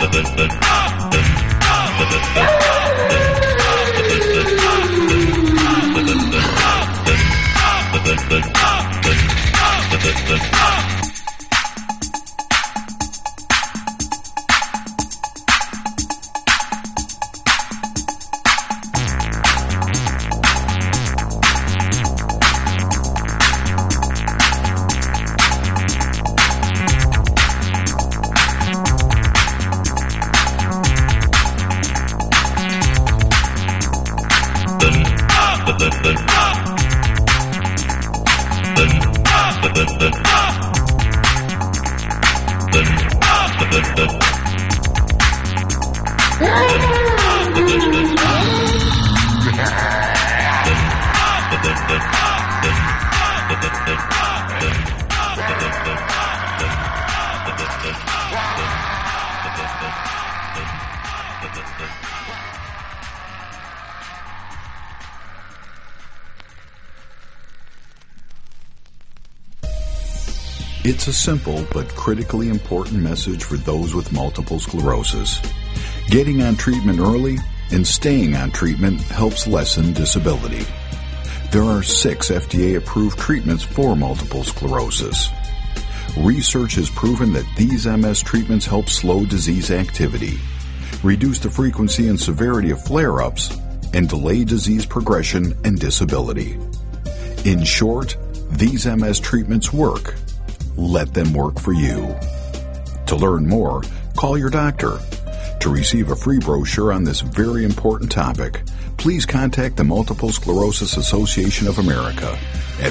It's a simple but critically important message for those with multiple sclerosis. Getting on treatment early and staying on treatment helps lessen disability. There are 6 FDA-approved treatments for multiple sclerosis. Research has proven that these MS treatments help slow disease activity, reduce the frequency and severity of flare-ups, and delay disease progression and disability. In short, these MS treatments work. Let them work for you. To learn more, call your doctor. To receive a free brochure on this very important topic, please contact the Multiple Sclerosis Association of America at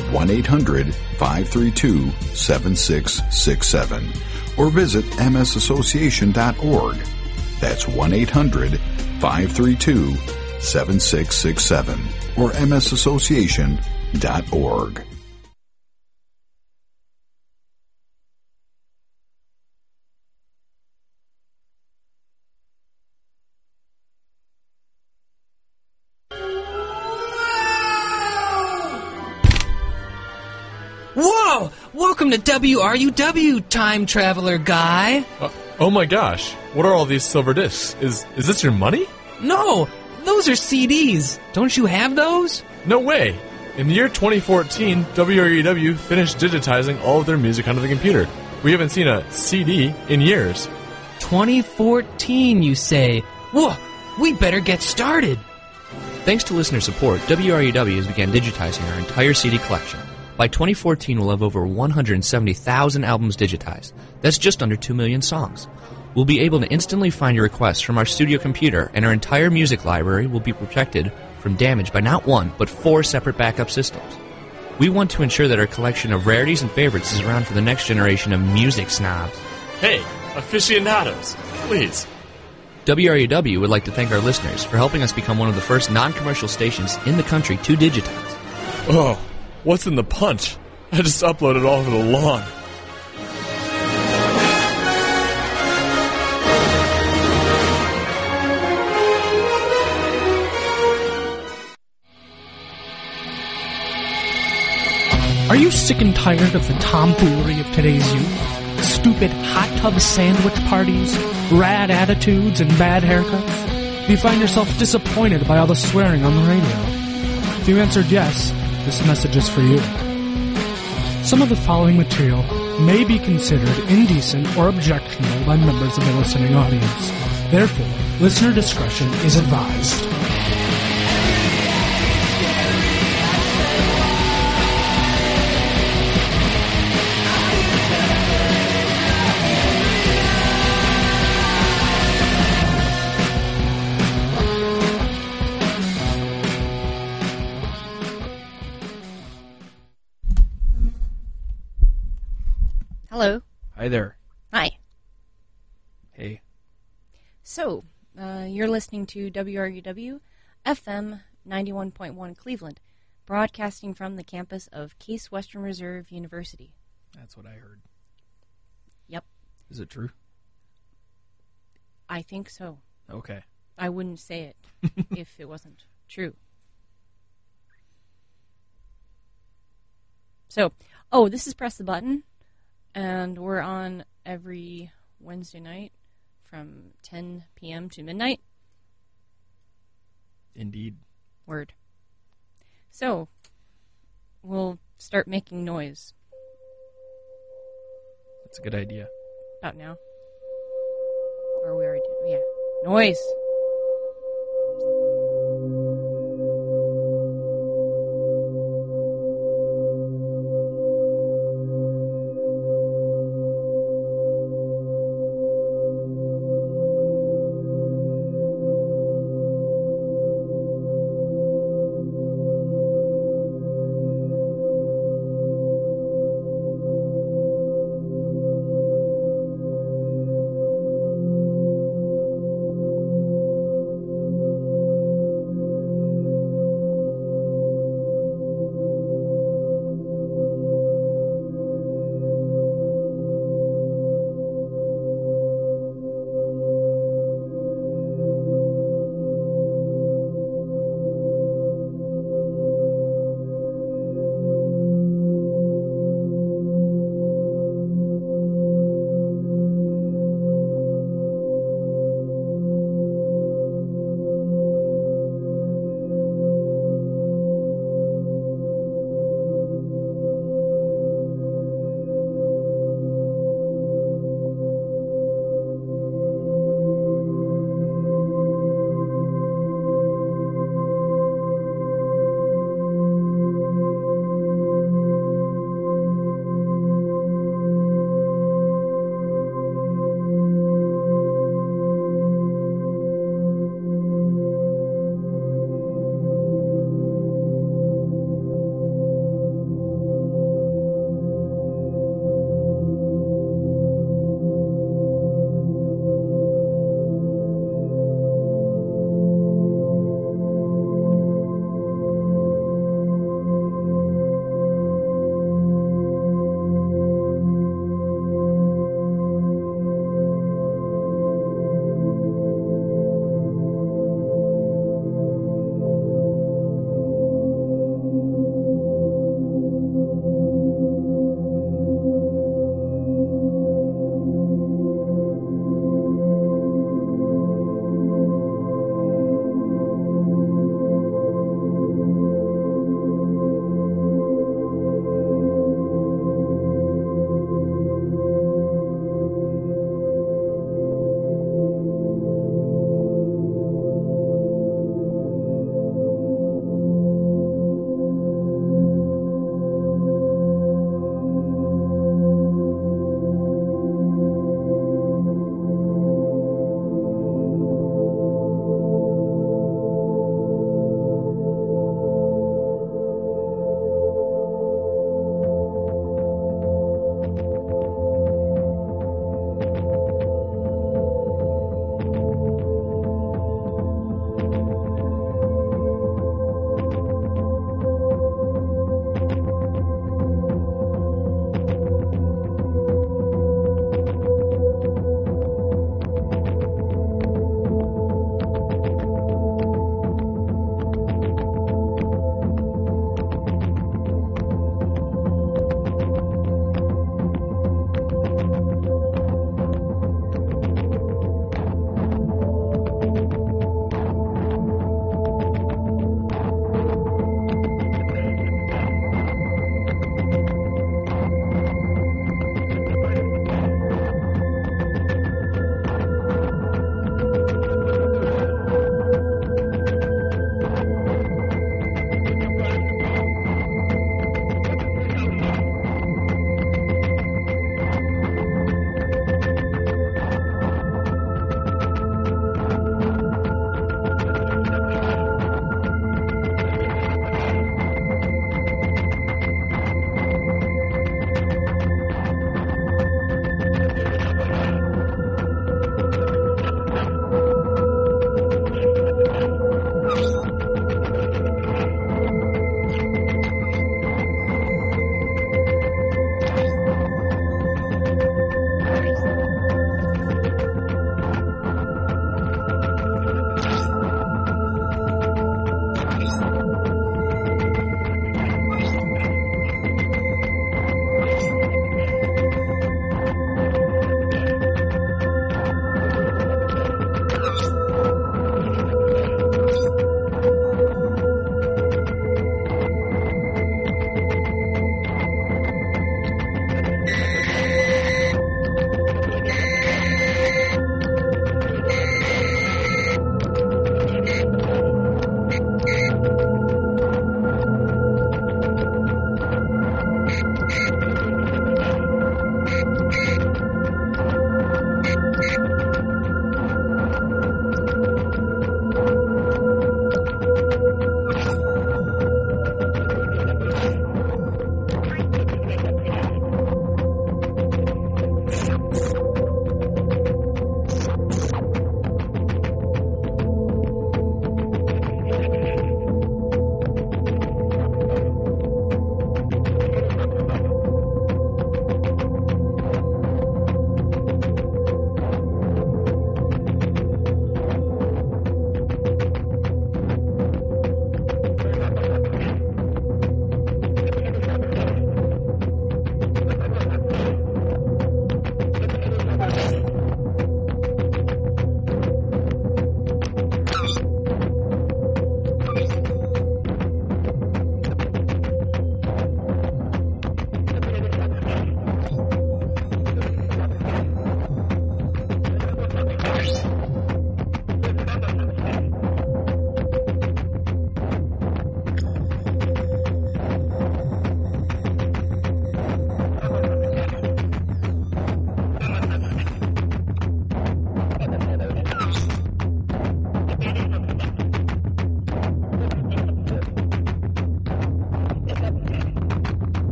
1-800-532-7667 or visit msassociation.org. That's 1-800-532-7667 or msassociation.org. Whoa! Welcome to WRUW, Time Traveler Guy. Oh my gosh, what are all these silver discs? Is this your money? No, those are CDs. Don't you have those? No way. In the year 2014, WRUW finished digitizing all of their music onto the computer. We haven't seen a CD in years. 2014, you say? Whoa, we better get started. Thanks to listener support, WRUW has began digitizing our entire CD collection. By 2014, we'll have over 170,000 albums digitized. That's just under 2 million songs. We'll be able to instantly find your requests from our studio computer, and our entire music library will be protected from damage by not 1, but 4 separate backup systems. We want to ensure that our collection of rarities and favorites is around for the next generation of music snobs. Hey, aficionados, please. WRUW would like to thank our listeners for helping us become one of the first non-commercial stations in the country to digitize. Oh, what's in the punch? I just uploaded all over the lawn. Are you sick and tired of the tomfoolery of today's youth? Stupid hot tub sandwich parties, rad attitudes, and bad haircuts? Do you find yourself disappointed by all the swearing on the radio? If you answered yes, this message is for you. Some of the following material may be considered indecent or objectionable by members of the listening audience. Therefore, listener discretion is advised. Hello. Hi there. Hi. Hey. So, you're listening to WRUW FM 91.1 Cleveland, broadcasting from the campus of Case Western Reserve University. That's what I heard. Yep. Is it true? I think so. Okay. I wouldn't say it if it wasn't true. So, this is Press the Button, and we're on every Wednesday night from 10 p.m. to midnight. Indeed. Word. So, we'll start making noise That's a good idea. about now. Or we already did. Yeah. Noise!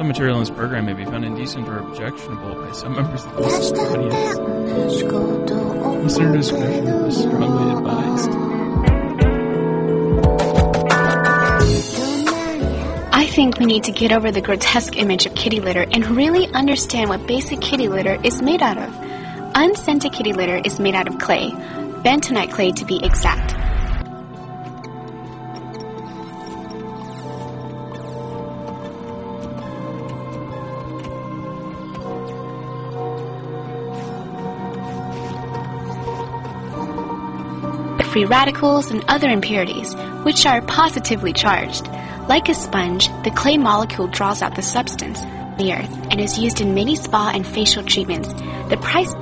Some material in this program may be found indecent or objectionable by some members of the audience. Listener discretion is strongly advised. I think we need to get over the grotesque image of kitty litter and really understand what basic kitty litter is made out of. Unscented kitty litter is made out of clay, bentonite clay to be exact. Free radicals and other impurities, which are positively charged. Like a sponge, the clay molecule draws out the substance, the earth, and is used in many spa and facial treatments. The price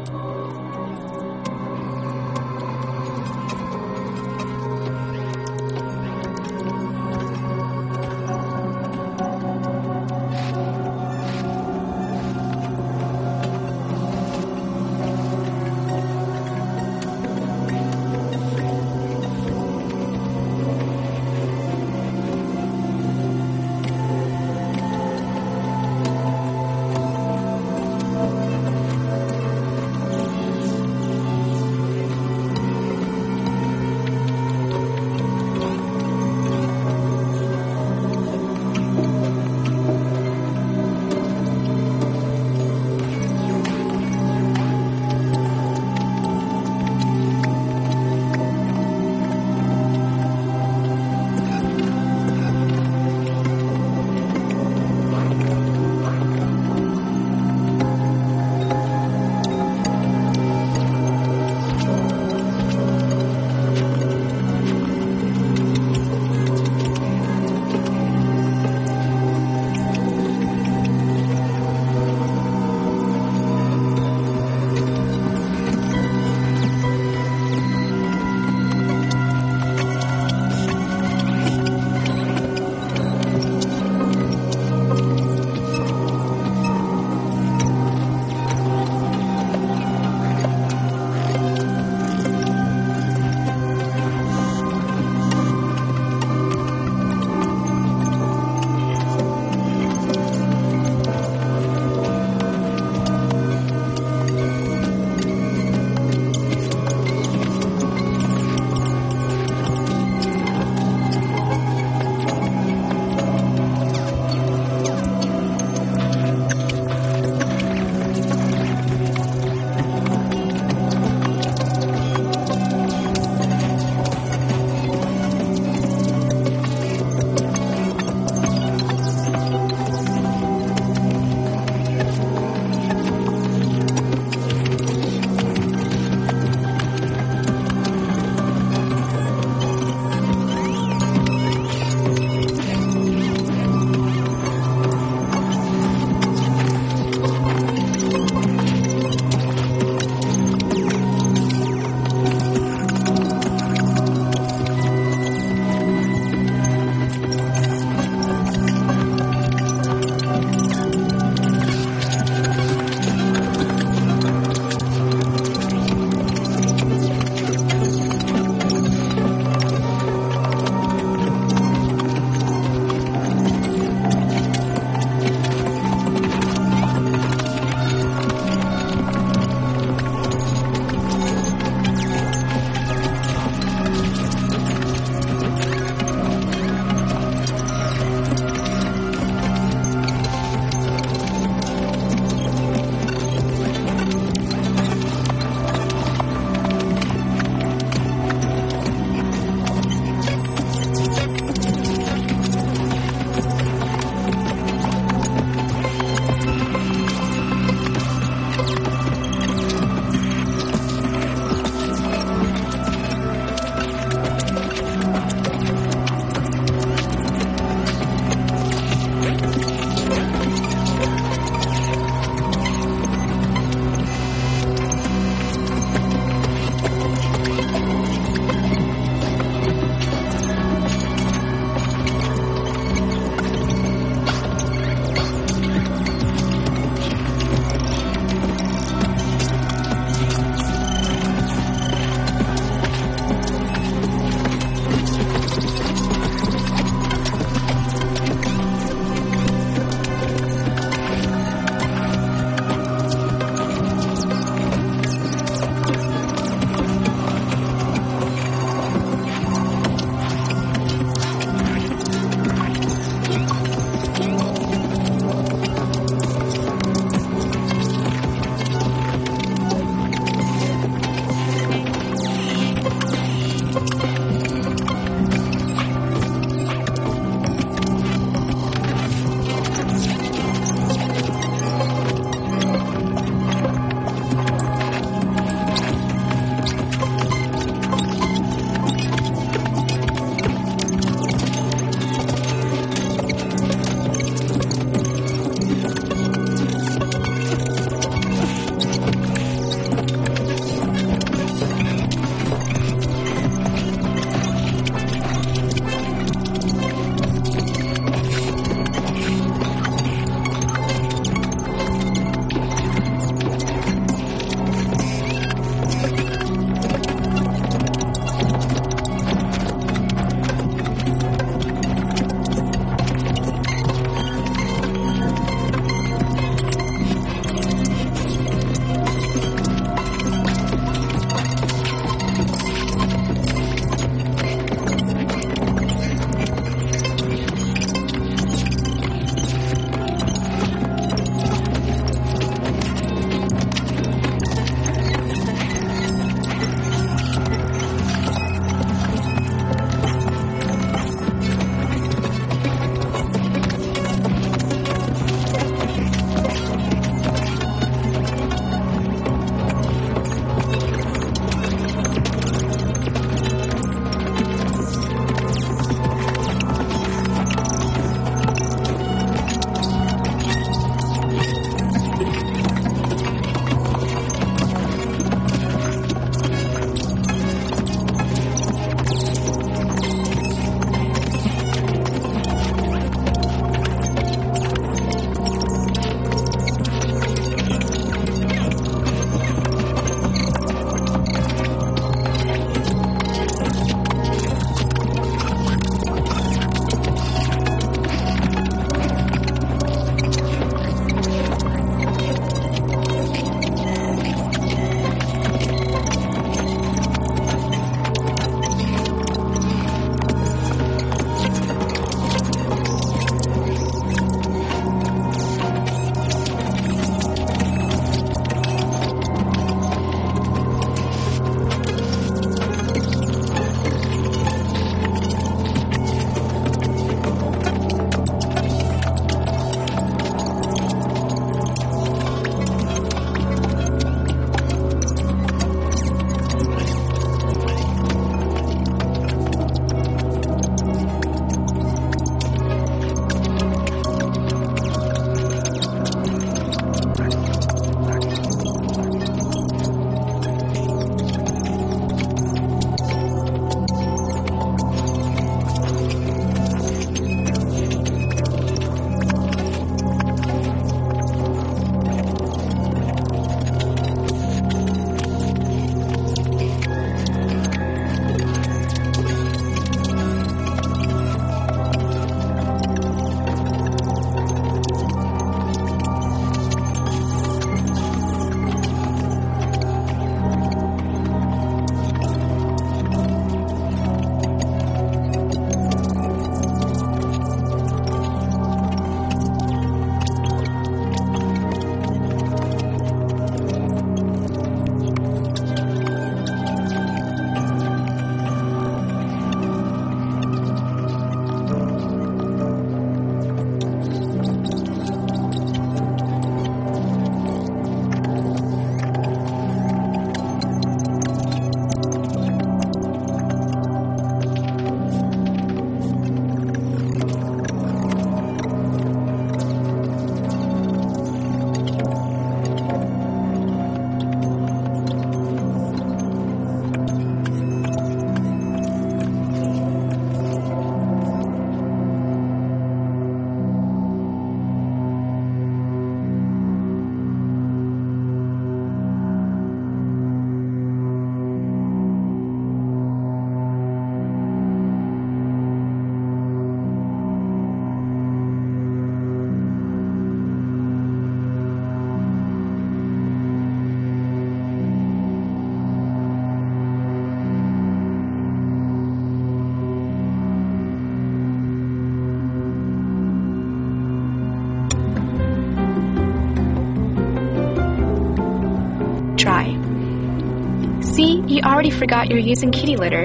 You already forgot you're using kitty litter.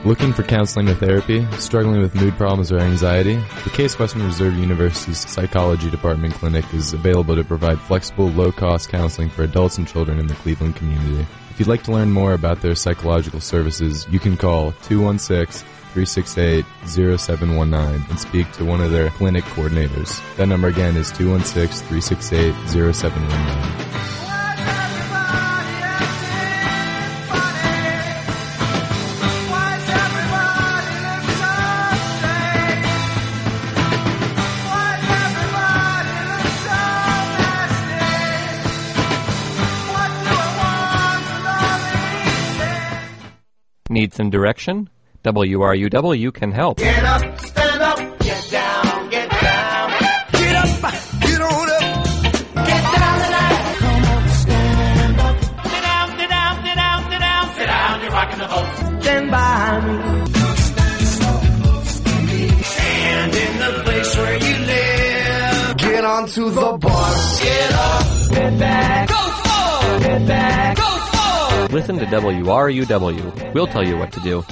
Looking for counseling or therapy? Struggling with mood problems or anxiety? The Case Western Reserve University's Psychology Department Clinic is available to provide flexible, low-cost counseling for adults and children in the Cleveland community. If you'd like to learn more about their psychological services, you can call 216-368-0719 and speak to one of their clinic coordinators. That number again is 216-368-0719. Need some direction? WRUW can help. Get up, stand up, get down, get down. Get up, get on up, get down tonight. Come on, stand up. Sit down, sit down, sit down, sit down. Sit down, you're rocking the boat. Stand by me. Stand in the place where you live. Get onto the bus. Get up, get back. Go forward, get back. Go forward. Listen to WRUW. We'll tell you what to do.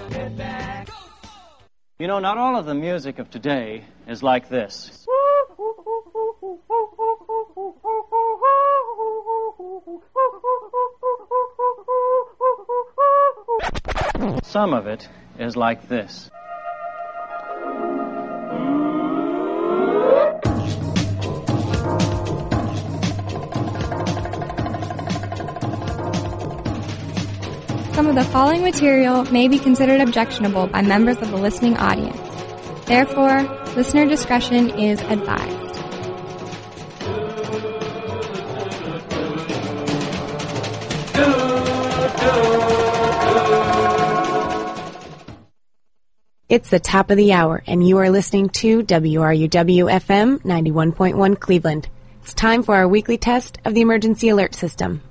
You know, not all of the music of today is like this. Some of it is like this. Some of the following material may be considered objectionable by members of the listening audience. Therefore, listener discretion is advised. It's the top of the hour, and you are listening to WRUW-FM 91.1 Cleveland. It's time for our weekly test of the emergency alert system.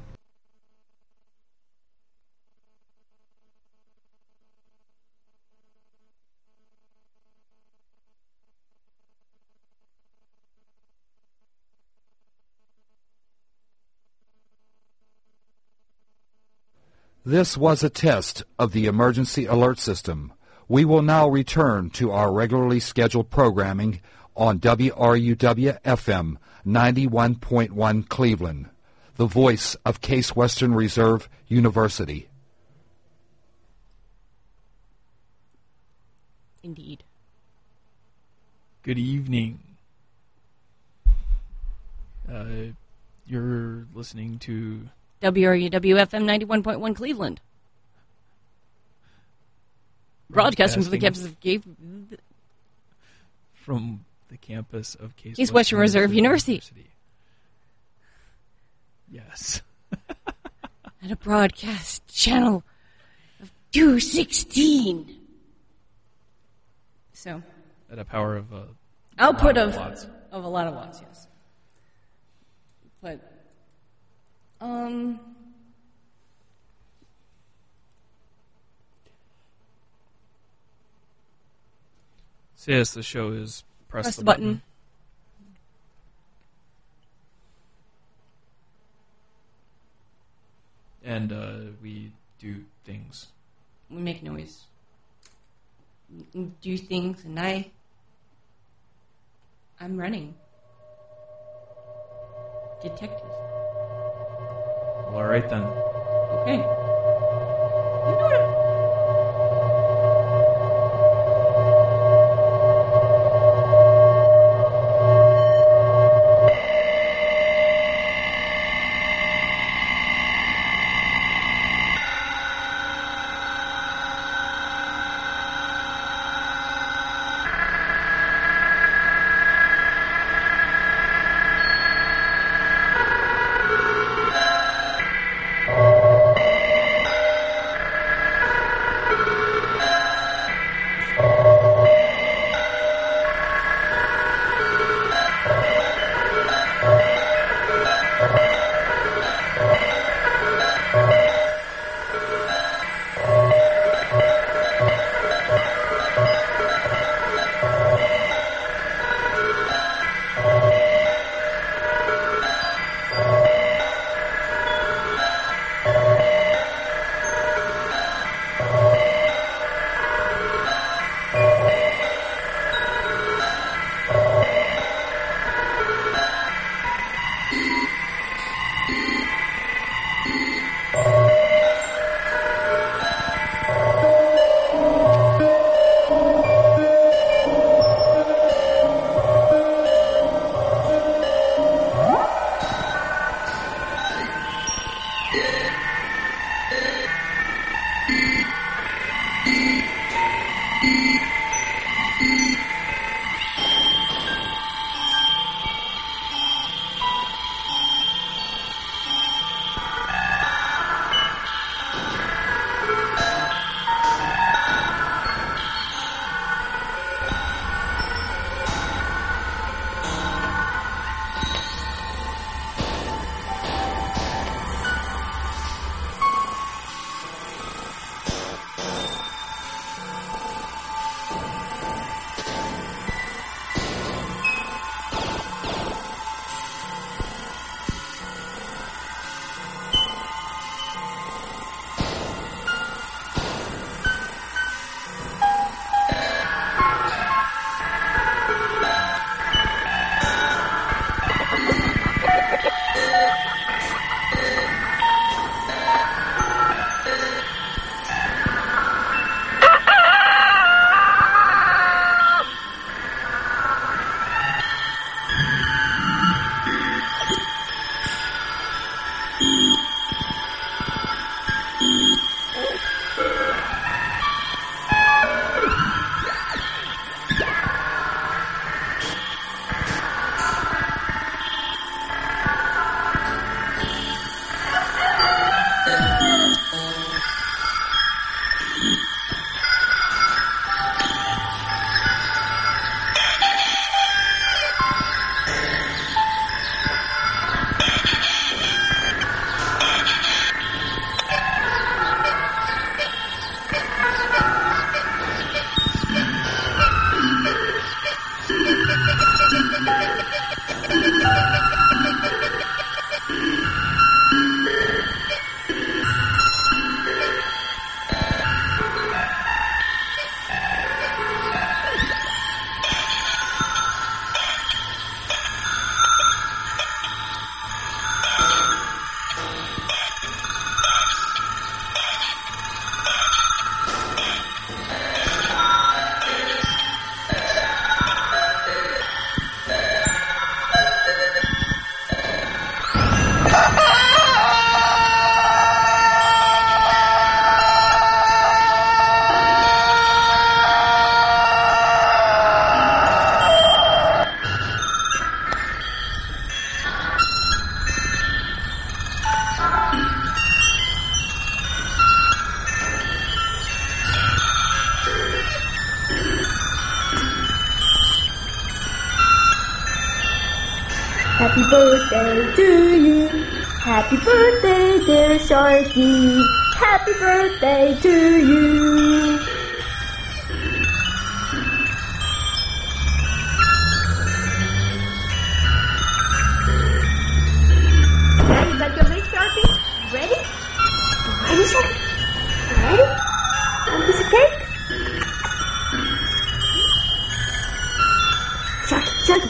This was a test of the emergency alert system. We will now return to our regularly scheduled programming on WRUW-FM 91.1 Cleveland, the voice of Case Western Reserve University. Indeed. Good evening. You're listening to WRUW-FM 91.1 Cleveland. Broadcasting from the campus of Case Western Reserve University. Yes. And a broadcast channel of 216. So. At a power of output of a lot of watts, yes. But so yes, the show is press the button. And we do things. We make noise. We do things, and I'm running. Detective. Well, all right then. Okay. You know what? Happy birthday to you. Happy birthday, dear Sharky. Happy birthday to you. Ready? Got your big Sharky? Ready? Ready, Sharky? Ready? Want a piece of cake? Sharky, Sharky.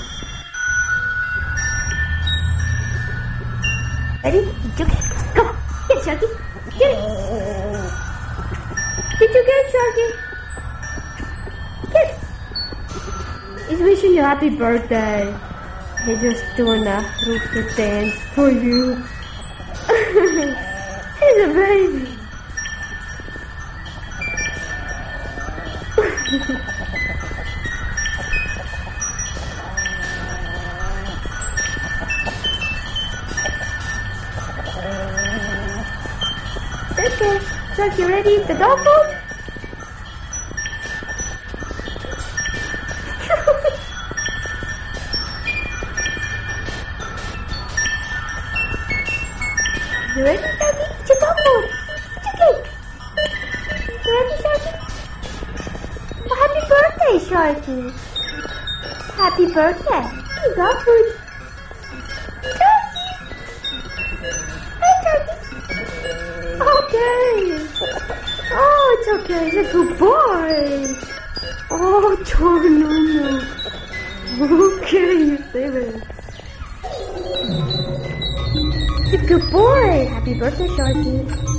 Ready? Eat your cake. Come on. Get it, Sharky. Get it. Get your cake, Sharky. Get it. He's wishing you happy birthday. He's just doing a rooster dance for you. He's a baby. Okay, Sharky, ready? The dog food? You ready, Sharky? It's your dog food. It's your cake. You ready, Sharky? Well, happy birthday, Sharky. Happy birthday. Your dog food. Sharky. Hey, Sharky. Okay. Oh, it's okay. He's a good boy. Oh, no. Okay, you save it. He's a good boy. Happy birthday, Sharky.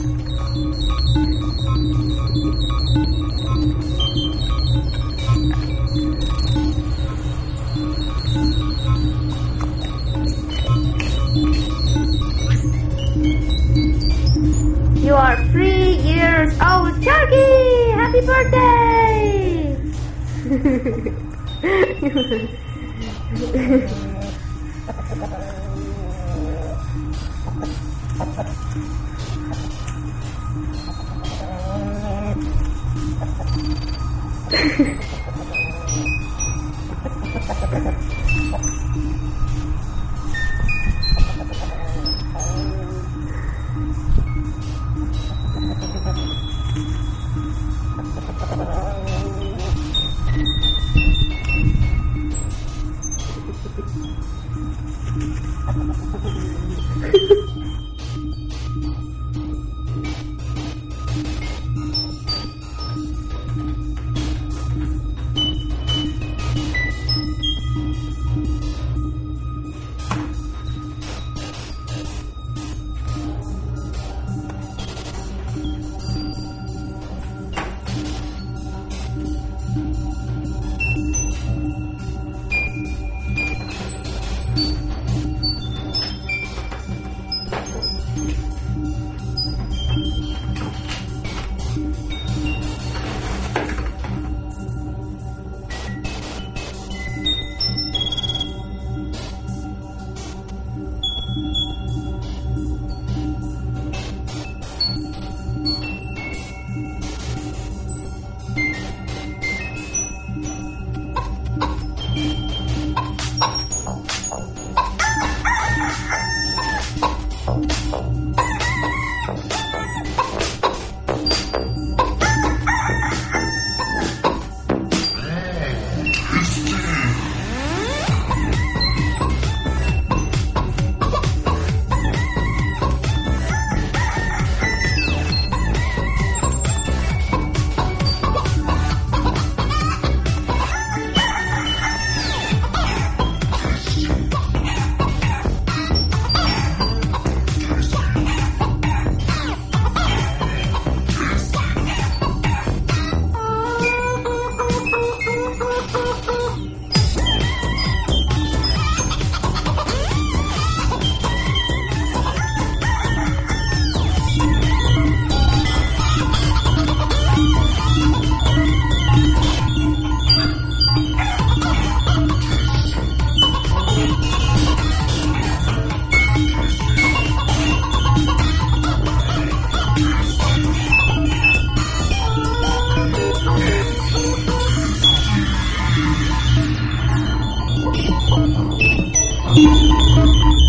You are 3 years old, Sharky! Happy birthday!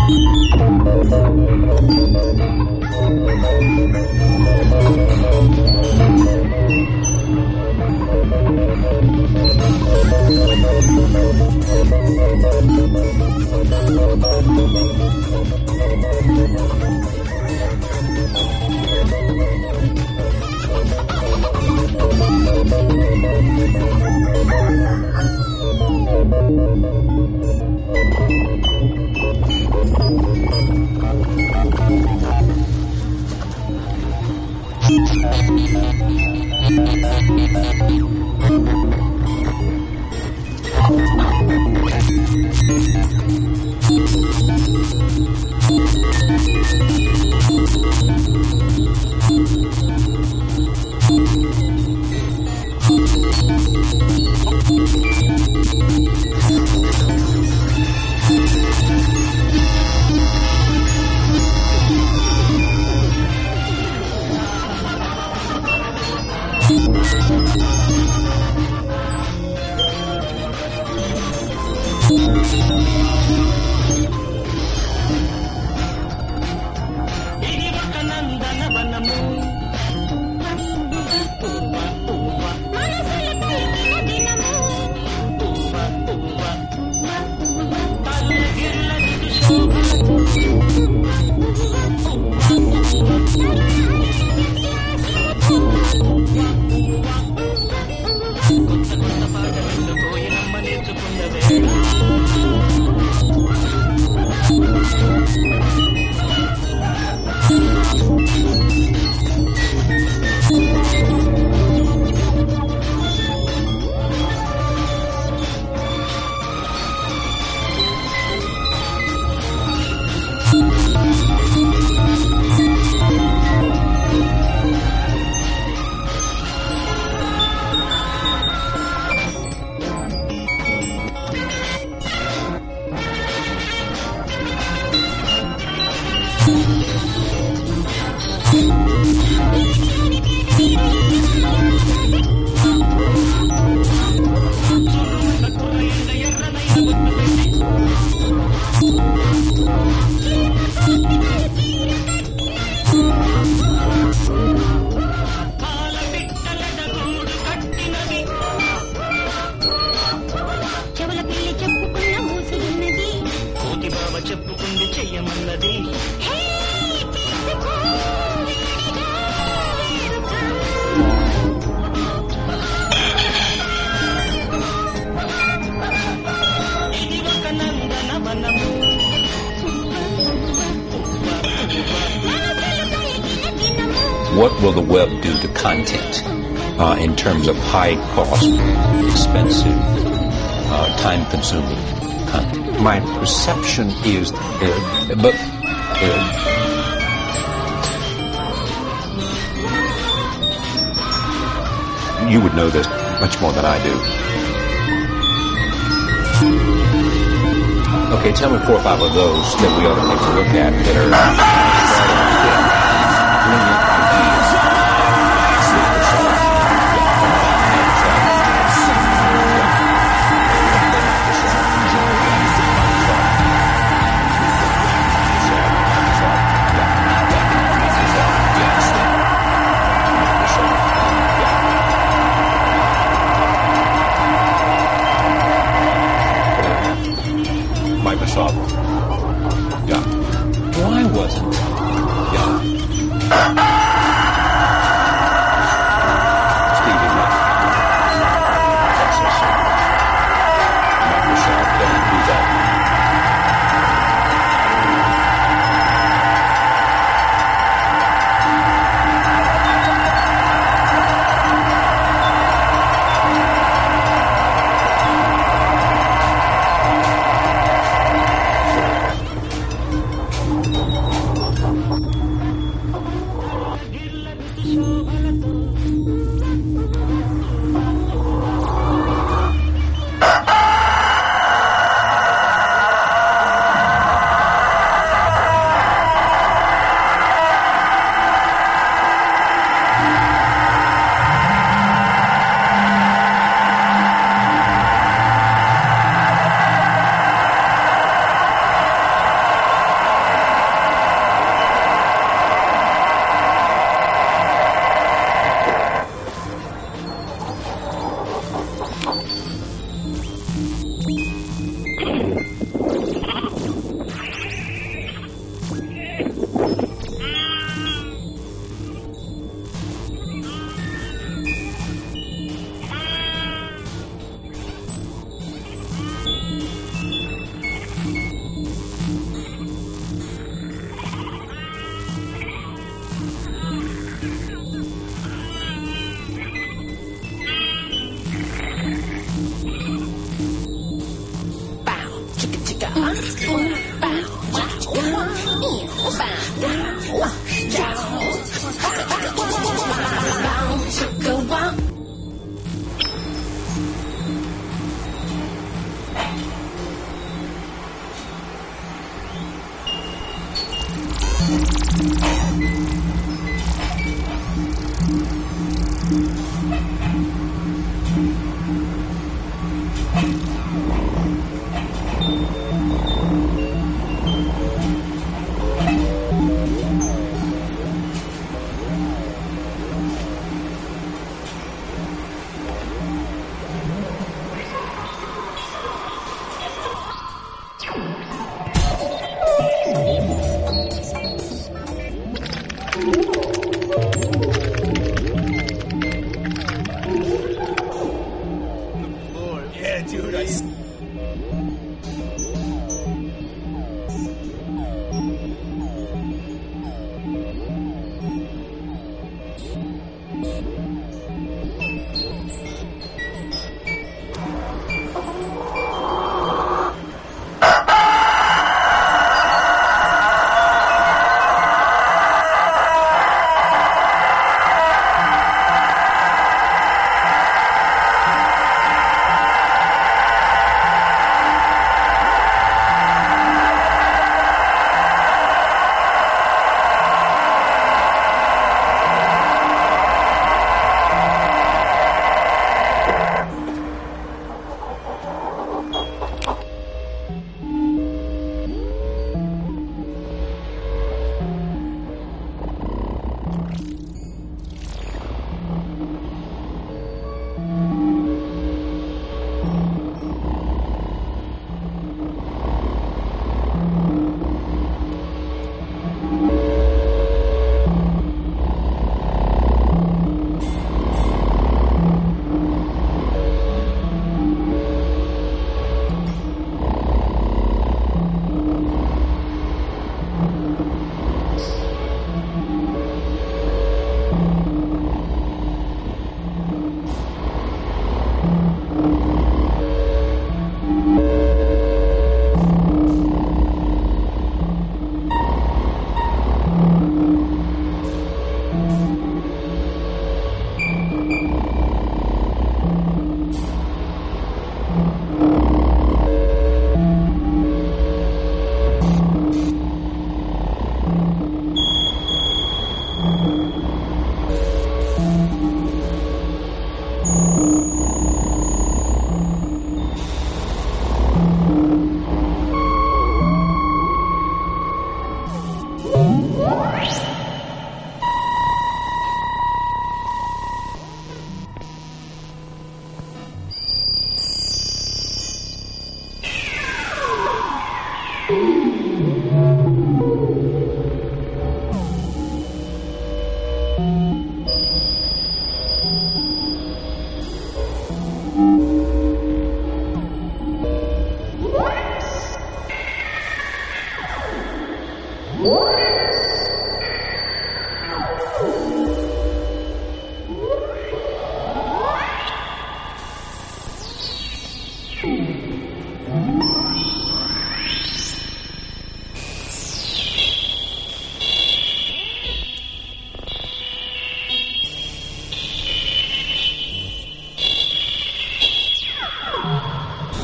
What will the web do to content in terms of high cost, expensive, time-consuming content? My perception is, you would know this much more than I do. Okay, tell me 4 or 5 of those that we ought to take a look at that are brilliant ideas. Microsoft. Yeah. Why wasn't? Yeah. Stevie Wonder. Microsoft didn't do that. Yeah, dude, I...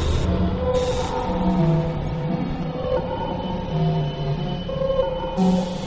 Thank you.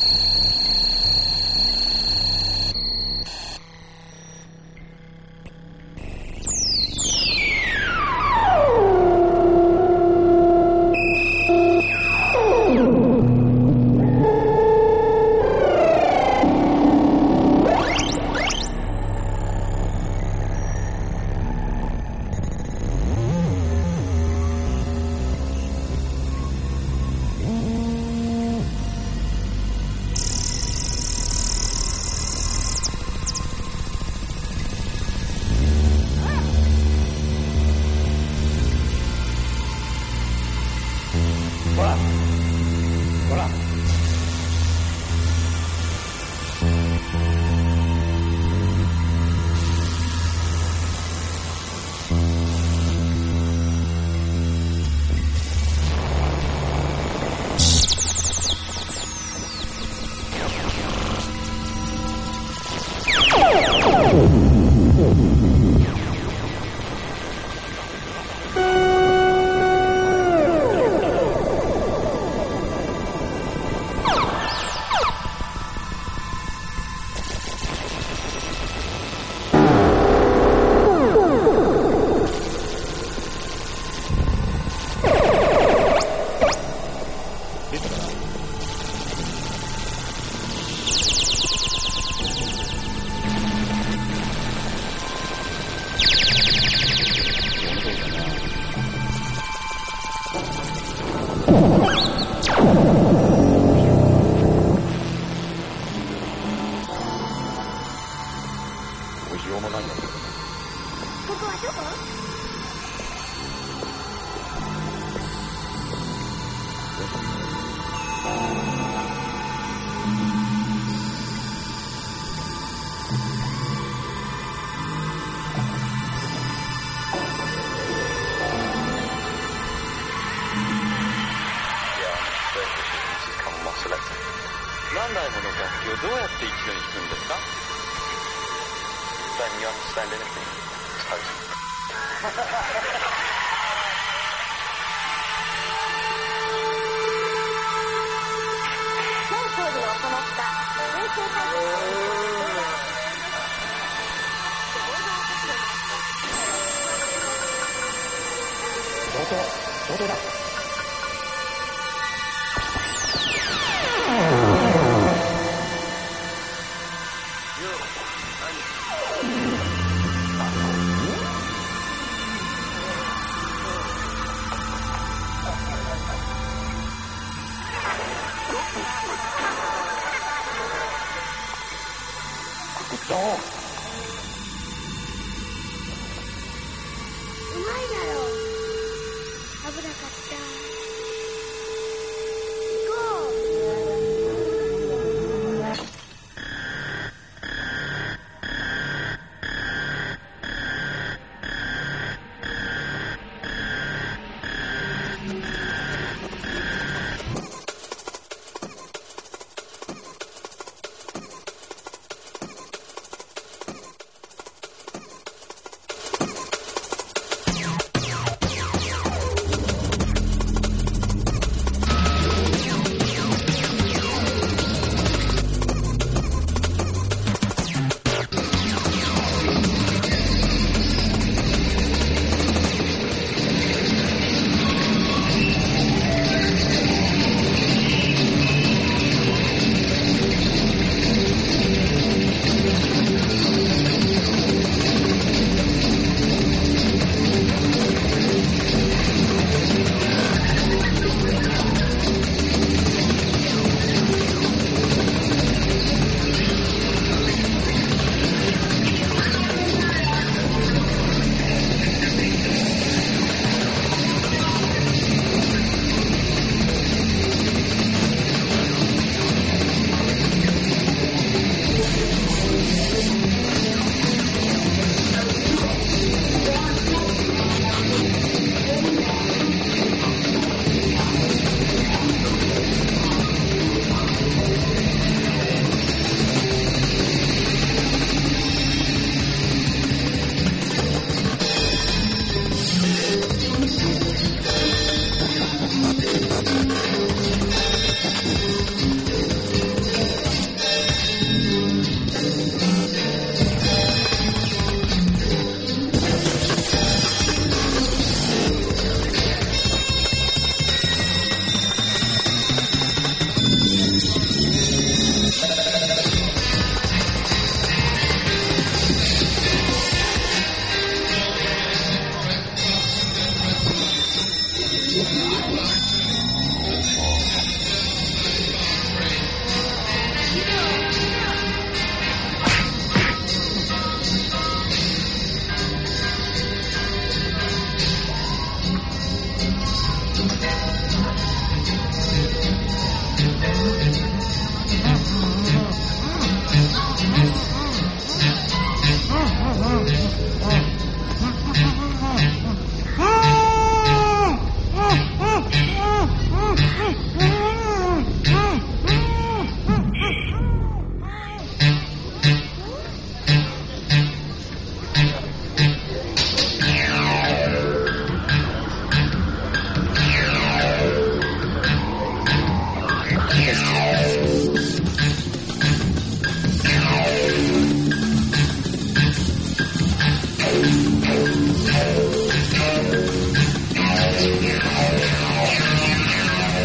何台もの楽器をどうやって一度に弾くんですか？ Then you understand anything?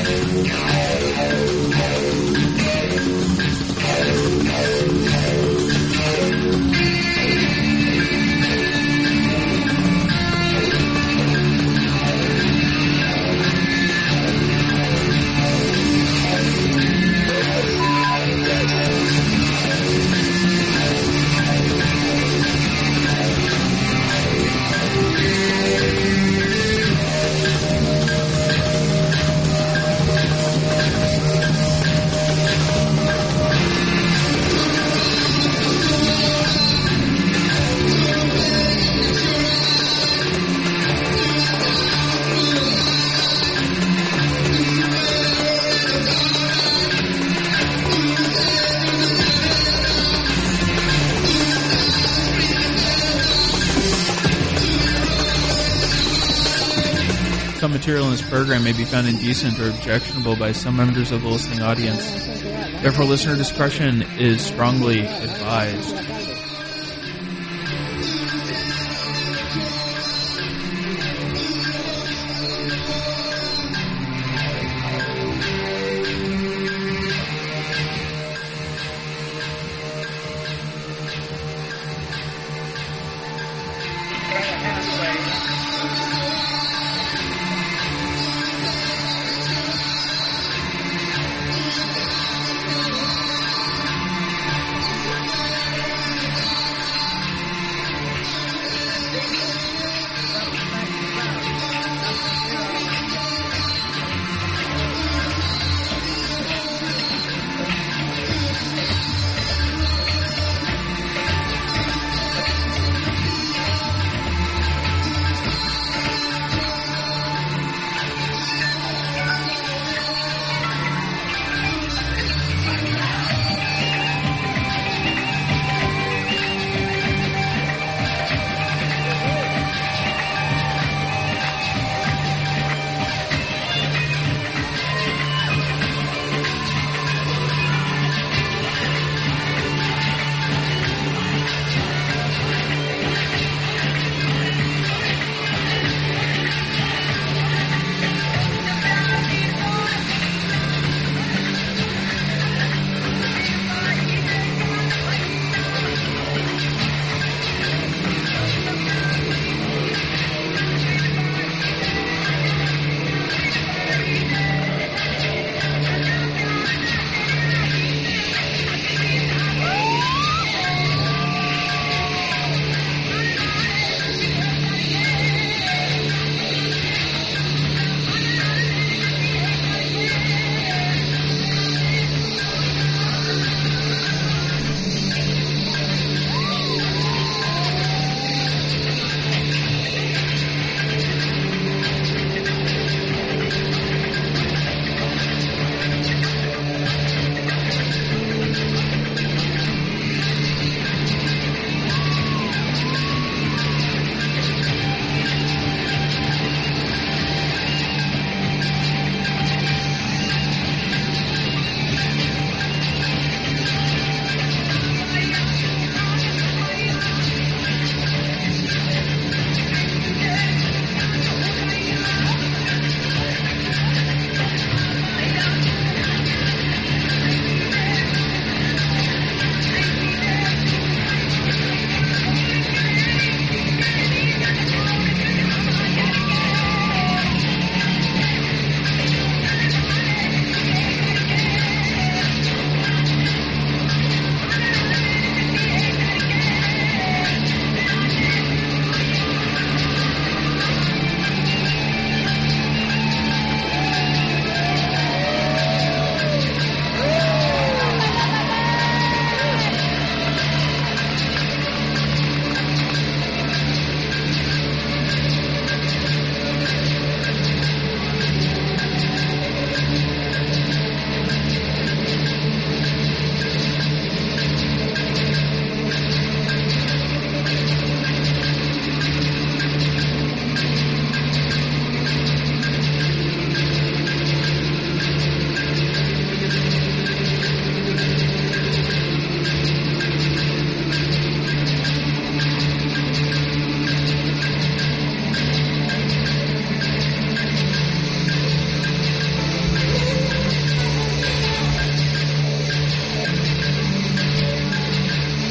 Some material in this program may be found indecent or objectionable by some members of the listening audience. Therefore, listener discretion is strongly advised.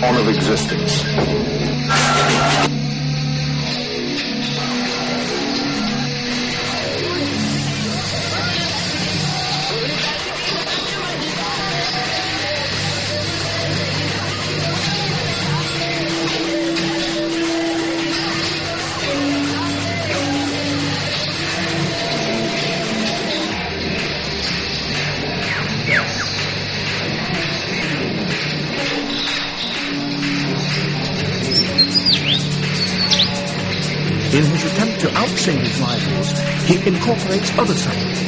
form of existence. In his attempt to outsing his rivals, he incorporates other sounds.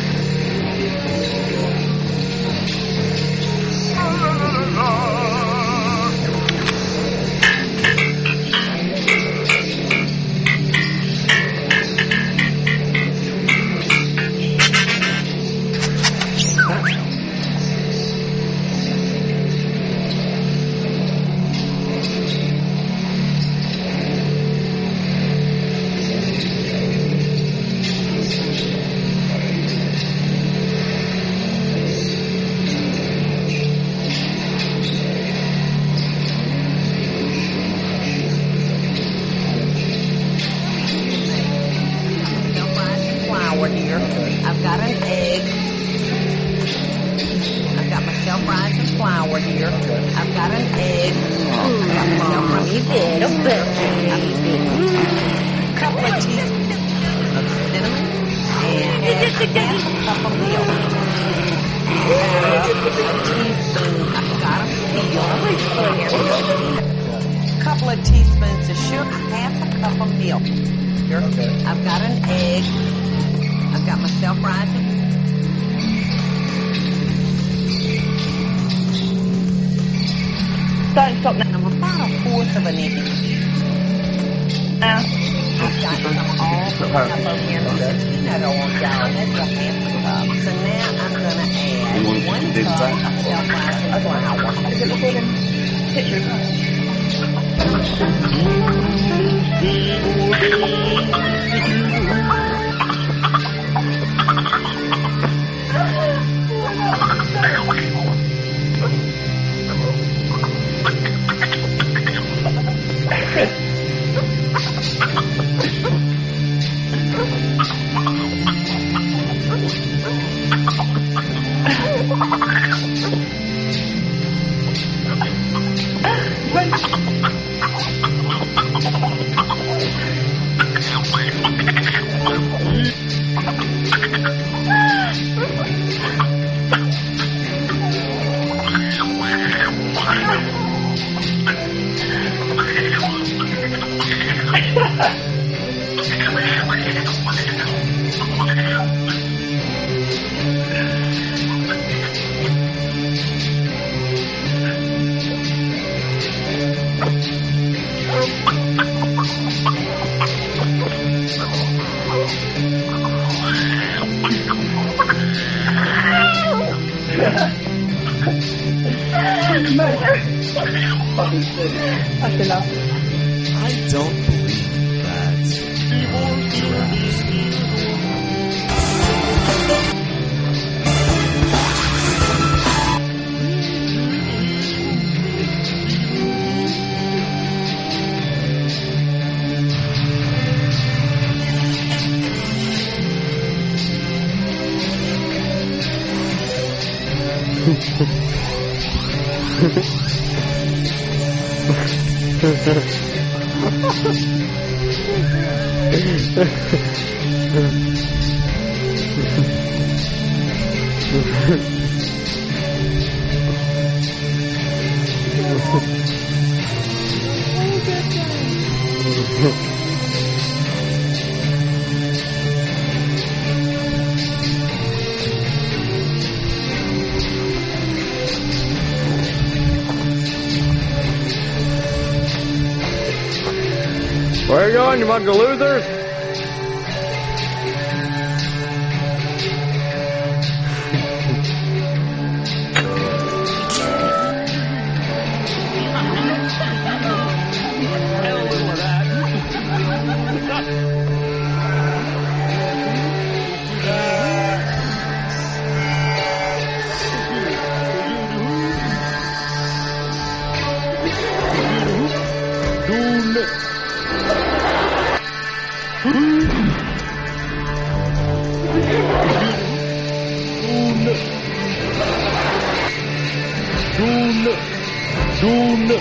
Flour here. I've got an egg. I've got myself rising flour here. I've got an egg. I've got myself you did a bit. A couple of teaspoons of cinnamon and half a cup of milk. A teaspoon. I've got a couple of teaspoons of sugar, half a cup of milk. I've got an egg. I've got myself rising. Don't stop now. I'm about a fourth of an inch. Now, I've got some all put up over here. Peanut oil down. That's a half a cup. So now I'm going to add 1 cup of self-rising flour. Is it put in pictures? I don't believe Where are you going, you bunch of losers? Dune.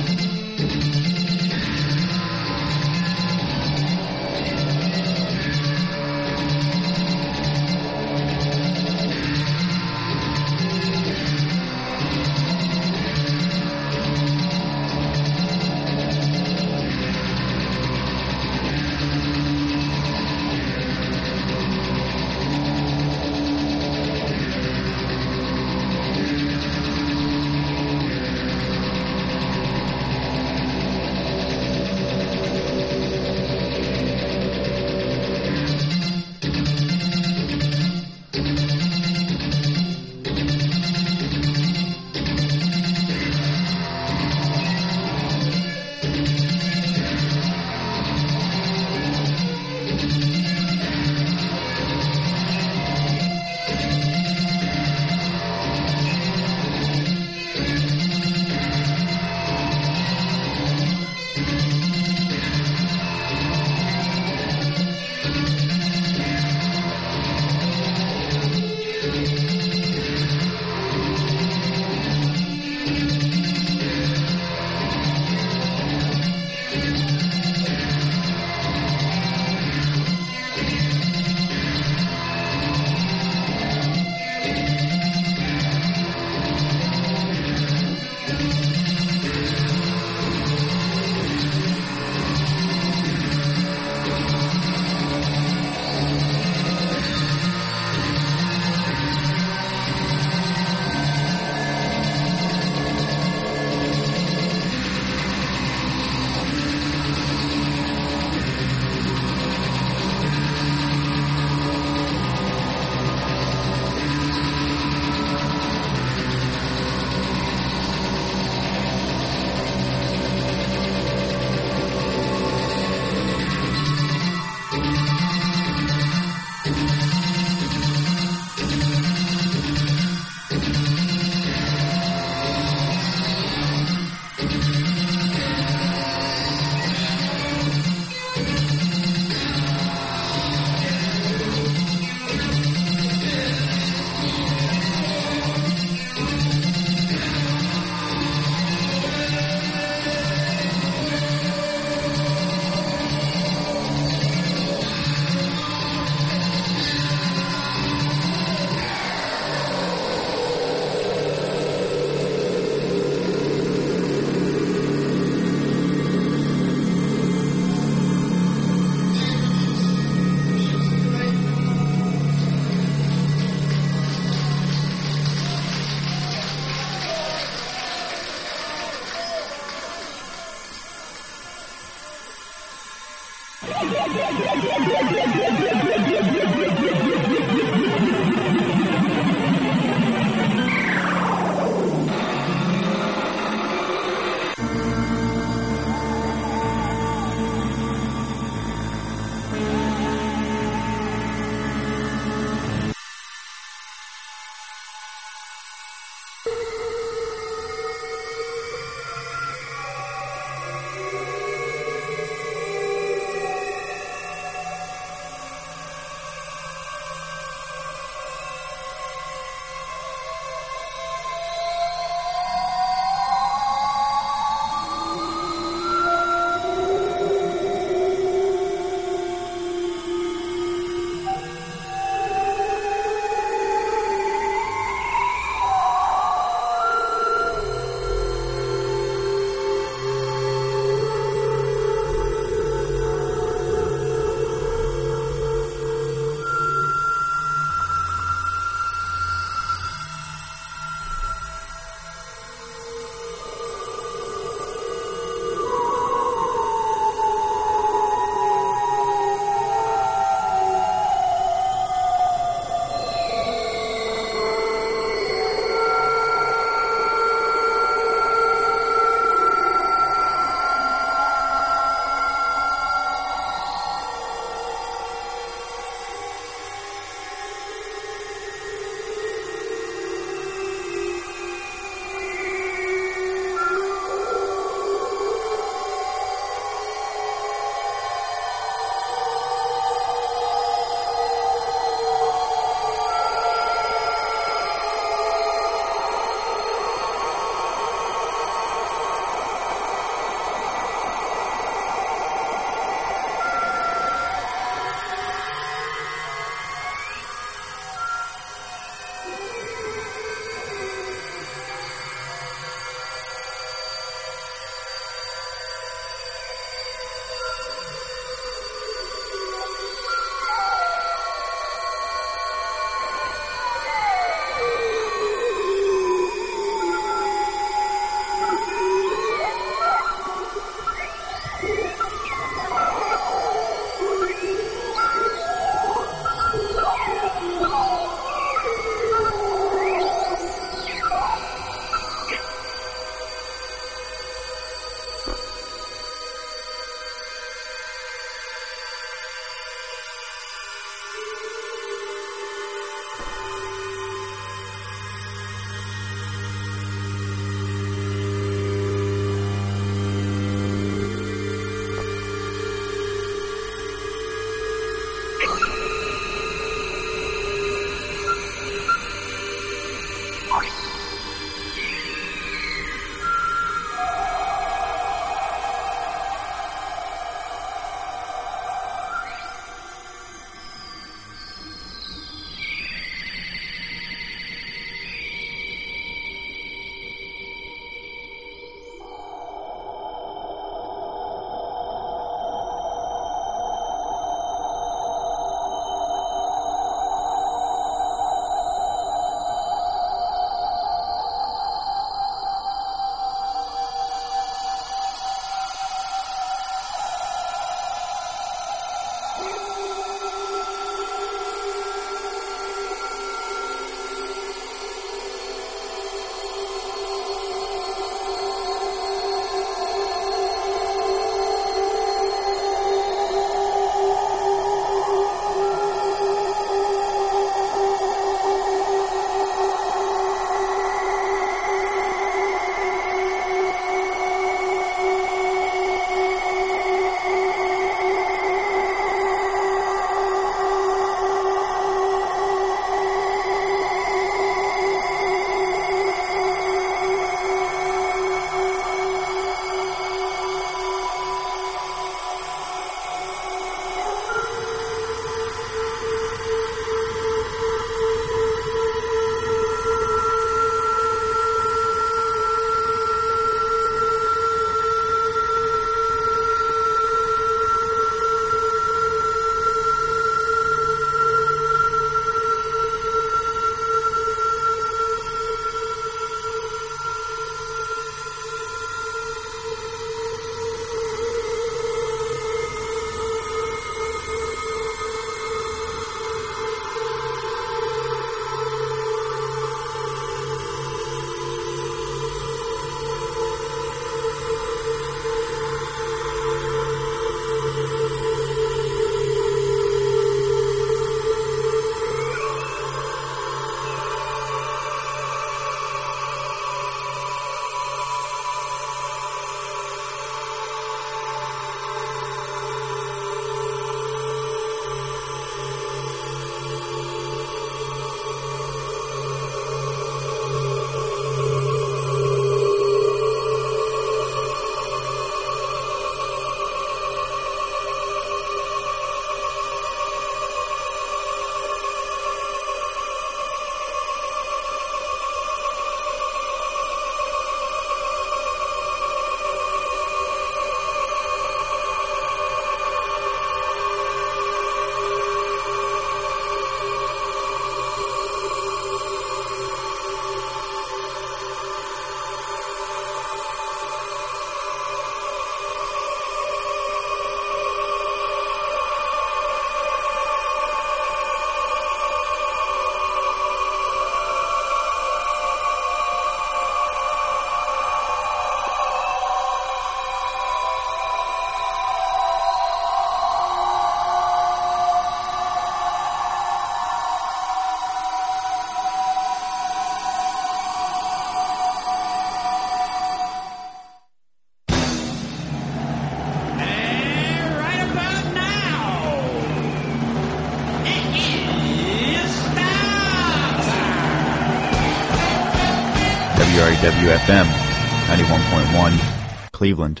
WREW-FM 91.1 Cleveland.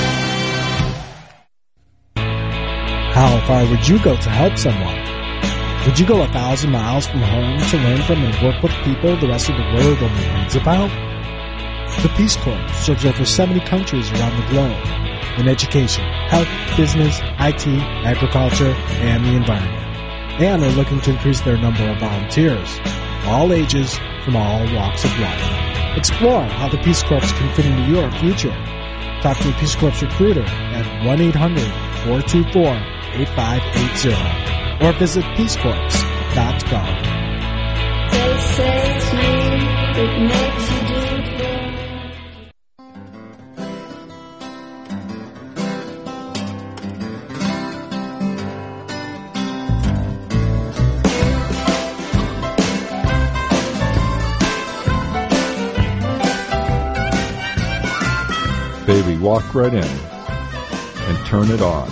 How far would you go to help someone? Would you go 1,000 miles from home to learn from and work with people the rest of the world only reads about? The Peace Corps serves over 70 countries around the globe in education, health, business, IT, agriculture, and the environment. And are looking to increase their number of volunteers, all ages, from all walks of life. Explore how the Peace Corps can fit into your future. Talk to a Peace Corps recruiter at 1-800-424-8580 or visit peacecorps.gov. They say to me, it makes you do Baby, walk right in and turn it on.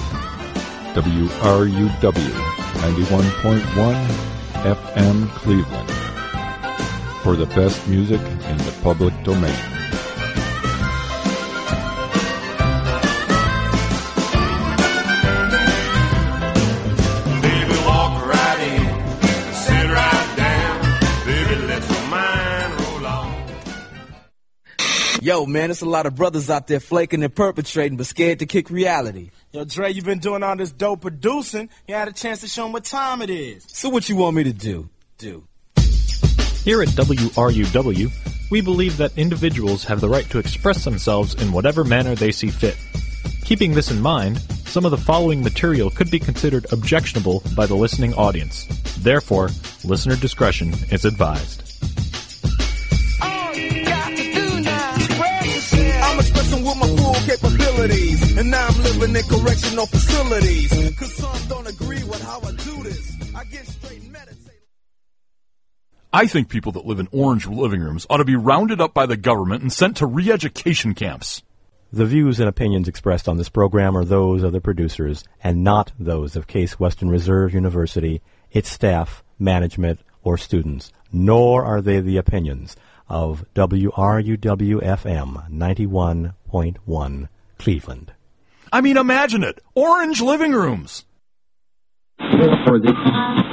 WRUW 91.1 FM Cleveland for the best music in the public domain. Baby, walk right in, sit right down. Baby, let your mind roll on. Yo, man, there's a lot of brothers out there flaking and perpetrating, but scared to kick reality. Yo, Dre, you been doing all this dope producing. You had a chance to show them what time it is. So what you want me to do? Here at WRUW, we believe that individuals have the right to express themselves in whatever manner they see fit. Keeping this in mind, some of the following material could be considered objectionable by the listening audience. Therefore, listener discretion is advised. I'm expressing with my full capabilities, and now I'm living in correctional facilities. Cause some don't agree with how I do this. I get straight and meditate. I think people that live in orange living rooms ought to be rounded up by the government and sent to re-education camps. The views and opinions expressed on this program are those of the producers and not those of Case Western Reserve University, its staff, management, or students, nor are they the opinions of WRUW-FM 91.1 Cleveland. I mean, imagine it. Orange living rooms. For the